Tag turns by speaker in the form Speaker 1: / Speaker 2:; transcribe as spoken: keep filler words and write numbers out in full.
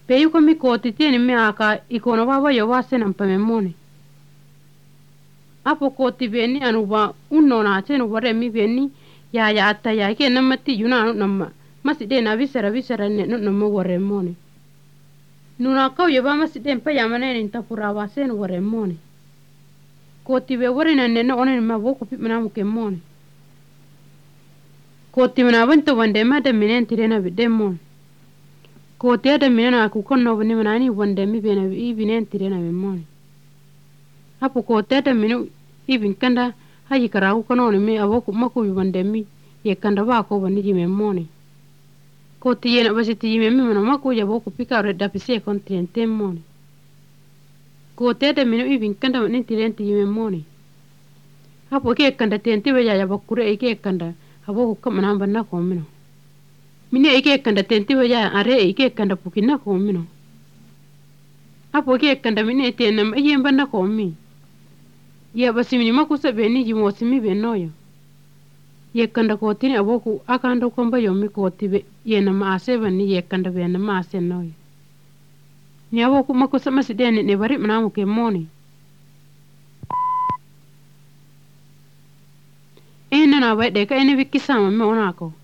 Speaker 1: Pe yuko mi koti tieni mi aka ikono baba yo wase na mpamemone. Apo koti beni anu ba unno na chenu bare mi beni ya ya ata ya ke namati yuna anu namma. Masi de na visera visera ne no no mo wore mone. Nuna kau yo ba masi de mpa ya manene intapura wase no wore mone. Koti be wore na ne no one ma boku pi mana muke mone. Koti mana wento wande ma de minen tirena bi de mone. Koti ada minena aku kono bani manani wande mi bena i binen tirena me mone. Apo koti ada minu i bin kanda haji karaku kono me aboku maku bi wande mi ye kanda ba ko bani ji me mone. Koti yena basi ti me mi mana maku ya boku pika re dapise kontinente mone. Koti ada minu i bin kanda mani tirenti me mone. Apo ke kanda tenti we ya ya bakure ke kanda aboku kamana banna ko mino. Mine ike kanda tenti waya are ike kanda pukina ko mino. Apo ike kanda mine tena iye mbana ko mi. Ya basi mini makusa beni jimo simi benoyo. Ye kanda ko tini aboku akando komba yomi ko tibe ye na maase bani ye kanda bena maase noyo. Ni aboku makusa masidene ne bari mnamu ke moni. Ena na bai deka ene wiki sama me onako.